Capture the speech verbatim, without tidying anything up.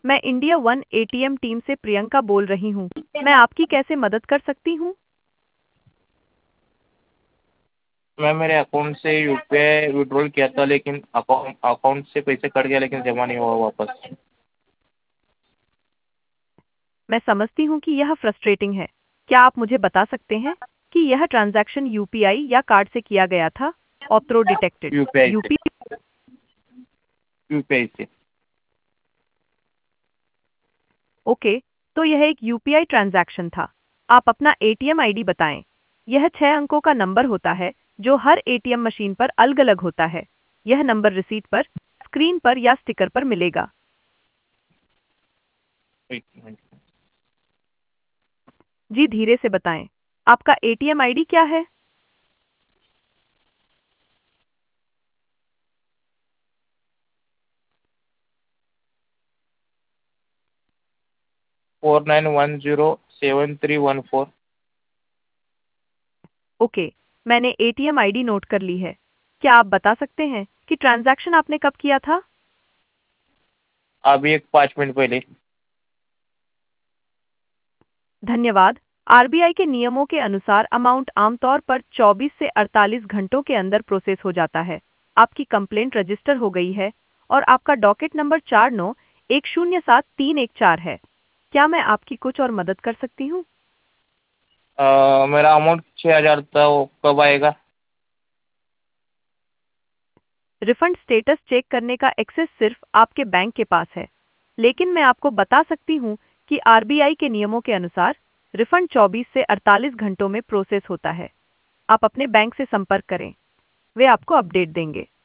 मैं India one ATM team से प्रियंका बोल रही हूँ। मैं आपकी कैसे मदद कर सकती हूँ? मैं मेरे अकाउंट से यूपीआई विड्रॉल किया था, लेकिन अकाउंट अकाउंट से पैसे कट गया, लेकिन जमा नहीं हुआ वापस। मैं समझती हूँ कि यह फ्रस्ट्रेटिंग है। क्या आप मुझे बता सकते हैं कि यह ट्रांजैक्शन यूपीआई या कार्ड से किया गया था? ऑप्रो डिटेक्टेड। यूपीआई से। यूपी यूपीआई से। ओके, तो यह एक यूपीआई ट्रांजैक्शन था। आप अपना एटीएम आईडी बताएं। यह छह अंकों का नंबर होता है जो हर एटीएम मशीन पर अलग-अलग होता है। यह नंबर रिसीट पर, स्क्रीन पर या स्टिकर पर मिलेगा। एक मिनट। जी धीरे से बताएं। आपका एटीएम आईडी क्या है? Four nine one zero seven three one four. Okay, मैंने एटीएम आईडी नोट कर ली है। क्या आप बता सकते हैं कि ट्रांजैक्शन आपने कब किया था? अभी एक पाँच मिनट पहले। धन्यवाद। आरबीआई के नियमों के अनुसार अमाउंट आमतौर पर चौबीस से अड़तालीस घंटों के अंदर प्रोसेस हो जाता है। आपकी कंप्लेंट रजिस्टर हो गई है और आपका डॉकेट नंबर चार नौ एक शून्य सात तीन एक चार है। क्या मैं आपकी कुछ और मदद कर सकती हूँ? अ, मेरा अमाउंट छः हज़ार था, वो कब आएगा? रिफंड स्टेटस चेक करने का एक्सेस सिर्फ आपके बैंक के पास है, लेकिन मैं आपको बता सकती हूँ कि आरबीआई के नियमों के अनुसार रिफंड चौबीस से अड़तालीस घंटों में प्रोसेस होता है। आप अपने बैंक से संपर्क करें, वे आपको अपडेट देंगे।